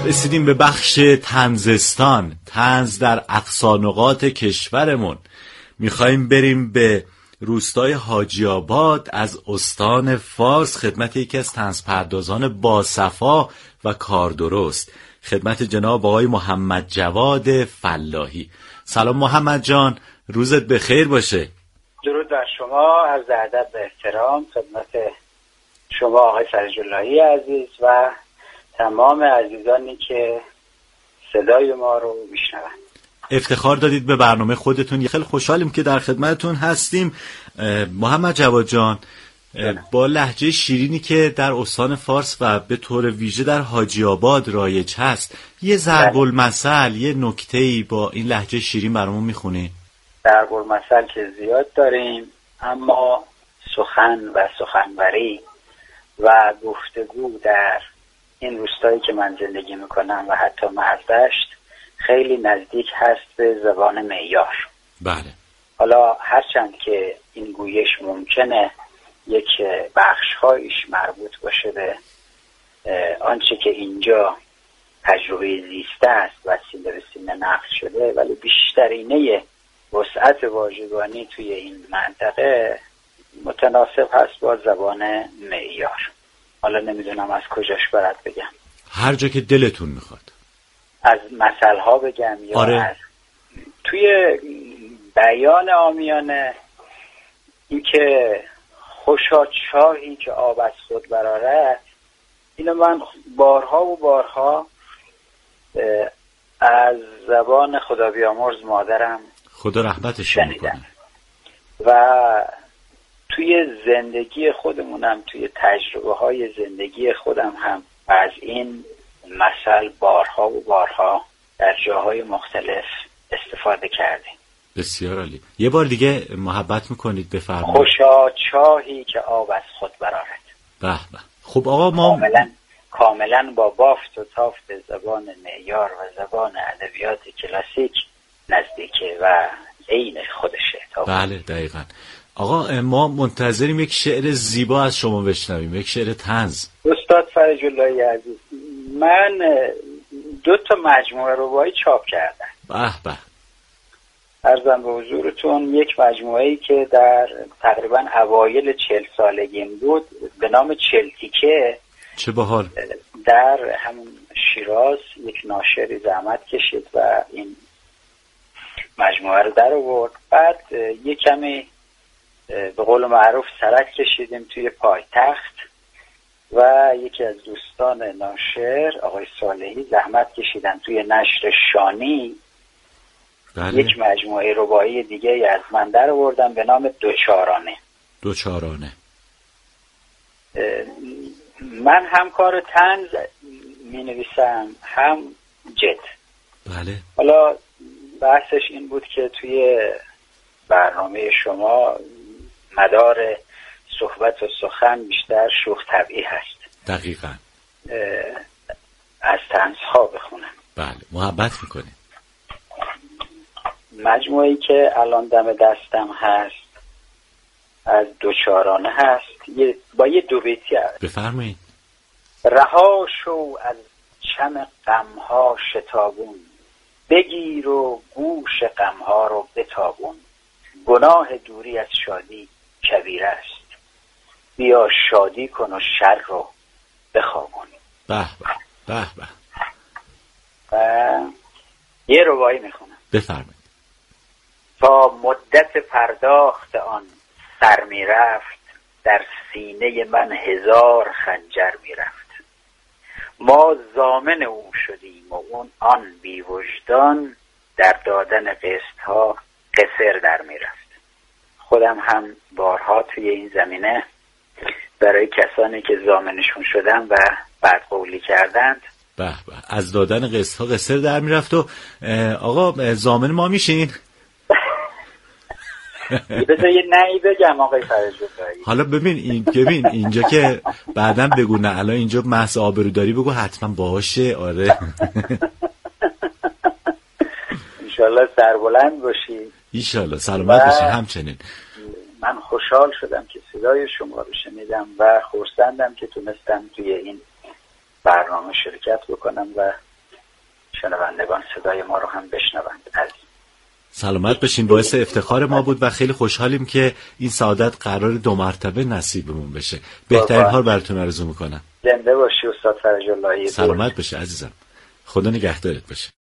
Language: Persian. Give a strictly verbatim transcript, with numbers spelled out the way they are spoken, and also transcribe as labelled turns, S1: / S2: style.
S1: رسیدیم به بخش طنزستان، طنز در اقصا نقاط کشورمون. میخوایم بریم به روستای حاجی آباد از استان فارس خدمت یکی از طنزپردازان باصفا و کاردرست، خدمت جناب آقای محمد جواد فلاحی. سلام محمد جان، روزت بخیر باشه.
S2: درود بر شما، عرض ادب و احترام خدمت شما آقای فرج‌اللهی عزیز و تمام عزیزانی که صدای ما رو میشنوند.
S1: افتخار دادید به برنامه خودتون، خیلی خوشحالیم که در خدمتتون هستیم. محمد جواد جان، با لهجه شیرینی که در استان فارس و به طور ویژه در حاجی آباد رایج هست، یه ضرب المثل، یه نکته‌ای با این لهجه شیرین برامون میخونی؟ ضرب
S2: المثل که زیاد داریم، اما سخن و سخنوری و گفتگو در این روستایی که من زندگی میکنم و حتی مهردشت خیلی نزدیک هست به زبان معیار.
S1: بله.
S2: حالا هرچند که این گویش ممکنه یک بخش‌هایش مربوط باشه به آنچه که اینجا تجربه زیسته است و سینه به سینه نقل شده، ولی بیشترینه وسعت واژگانی توی این منطقه متناسب هست با زبان معیار. حالا نمیدونم از کجاش برات بگم.
S1: هر جا که دلتون میخواد.
S2: از مثلها بگم یا
S1: آره.
S2: از توی بیان عامیانه این که خوشا چاهی که آب از خود برآرد، اینو من بارها و بارها از زبان خدا بیامرز مادرم
S1: خدا رحمتش کنه
S2: و توی زندگی خودمونم، توی تجربه های زندگی خودم هم از این مثل بارها و بارها در جاهای مختلف استفاده کردیم.
S1: بسیار عالی. یه بار دیگه محبت میکنید بفرمایید.
S2: خوشا چاهی که آب از خود برآرد.
S1: به به. خب آقا ما
S2: کاملا کاملا با بافت و تافت زبان معیار و زبان ادبیات کلاسیک نزدیکه و عین خودشه.
S1: بله دقیقاً. آقا ما منتظریم یک شعر زیبا از شما بشنویم، یک شعر طنز.
S2: استاد فرج‌اللهی عزیز، من دو تا مجموعه رباعی چاپ کردم.
S1: به به.
S2: عرضم به حضورتون یک مجموعه‌ای که در تقریبا اوایل چهل سالگیم بود به نام چلتیکه.
S1: چه باحال.
S2: در همون شیراز یک ناشری زحمت کشید و این مجموعه رو در آورد. بعد یک کمی به قول معروف سرک کشیدیم توی پایتخت و یکی از دوستان ناشر آقای صالحی زحمت کشیدن توی نشر شانی.
S1: بله.
S2: یک مجموعه رباعی دیگه از من در آوردم به نام دوچارانه.
S1: دوچارانه.
S2: من هم کار طنز می نویسم هم جد.
S1: بله.
S2: حالا بحثش این بود که توی برنامه شما مدار صحبت و سخن بیشتر شوخ طبعی هست.
S1: دقیقاً.
S2: از طنزها بخونم.
S1: بله محبت میکنه.
S2: مجموعی که الان دم دستم هست از دوچارانه هست، یه با یه دو بیتی هست.
S1: بفرمایید.
S2: رها شو از چم غمها شتابون، بگیر و گوش غمها رو بتابون، گناه دوری از شادی کبیر است، بیا شادی کن و شر رو بخوابون.
S1: به به به به.
S2: و یه رباعی میخونم.
S1: بفرمایید.
S2: تا مدت پرداخت آن سر میرفت، در سینه من هزار خنجر میرفت. ما ضامن او شدیم و اون آن بی وجدان، در دادن قسط ها قصر در میرفت. خودم هم بارها توی این زمینه برای کسانی که ضامنشون شدم و بدقولی کردند
S1: به به از دادن قسط ها قصر در میرفت. و آقا ضامن ما میشین؟
S2: بذار یه نهی بگم آقای فرج‌اللهی.
S1: حالا ببین این ببین اینجا که بعدم بگو نه، الان اینجا محض آبروداری بگو حتما باشه. آره
S2: انشالله سربلند باشی.
S1: انشالله سلامت باشی. همچنین
S2: من خوشحال شدم که صدای شما رو شنیدم و خرسندم که تونستم توی این برنامه شرکت بکنم و شنوندگان صدای ما رو هم بشنوند. عزیز
S1: سلامت بشین، باعث افتخار ما بود و خیلی خوشحالیم که این سعادت قرار دو مرتبه نصیبمون بشه. بهترین حال براتون آرزو میکنم.
S2: زنده باشی استاد فرج اللهی.
S1: سلامت بشه عزیزم، خدا نگهدارت باشه.